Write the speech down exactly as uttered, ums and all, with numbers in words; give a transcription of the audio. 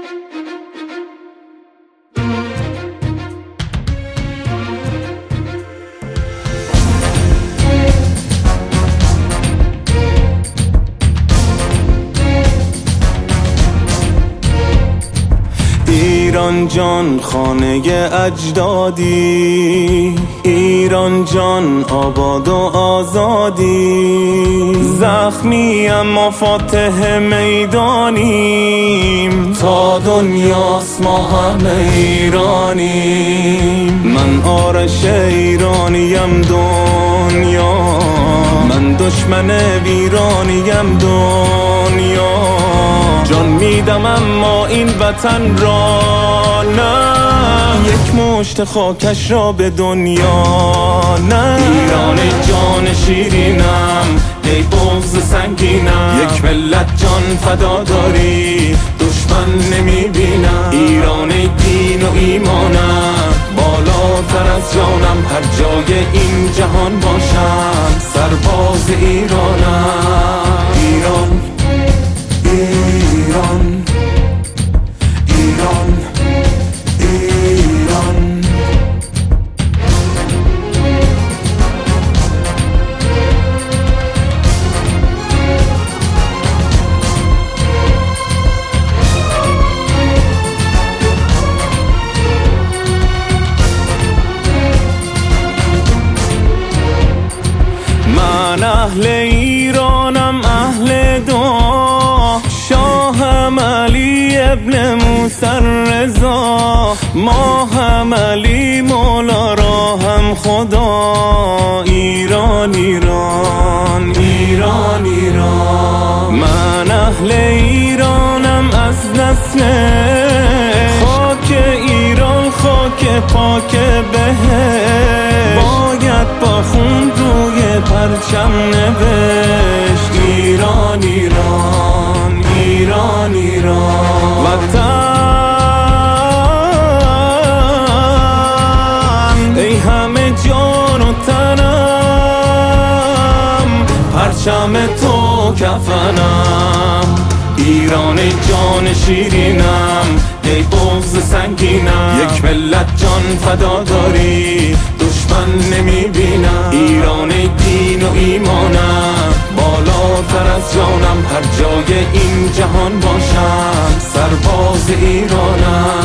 ایران جان خانه اجدادی، ایران جان آباد و آزادی. زخمی اما فاتح میدانیم، تا دنیاست ما همه ایرانیم. من آرش ایرانیم دنیا، من دشمن ویرانیم دنیا. جان میدم اما این وطن را نه، یک مشت خاکش را به دنیا نه. ایران جان شیرینم، ای بغض سنگینم، یک ملت جان فدا داری، دشمن نمیبینم. ایران دین و ایمانم، بالاتر از جانم، هر جای این جهان باشم سرباز ایرانم. ایران ایران ایران ایران. من اهل ایرانم، اهل دعا، شاهم علی ابن موسی رضا، ما هم علی مولا را هم خدا. ایران ایران ایران ایران. من اهل ایرانم از نسل خاک ایران، خاک پاک بهشت، باید با خون روی پرچم نوشت. ایران ایران ایران ایران. وطن ای همه جان و تنم، پرچم تو کفنم. ایران جان شیرینم، ای بغض سنگینم، یک ملت جان فدا داری، دشمن نمیبینم. ایران دین و ایمانم، بالاتر از جانم، هر جای این جهان باشم سرباز ایرانم.